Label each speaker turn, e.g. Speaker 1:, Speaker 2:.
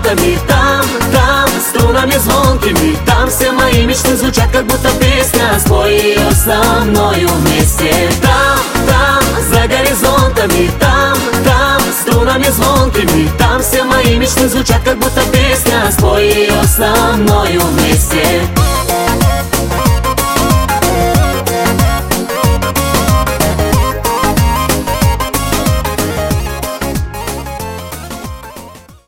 Speaker 1: горизонтами. Там, струнами звонкими, там все мои мечты звучат, как будто песня. Спой ее со мною вместе. Там, за горизонтами, там, струнами звонкими, там все мои мечты звучат, как будто песня. Спой ее со мною вместе.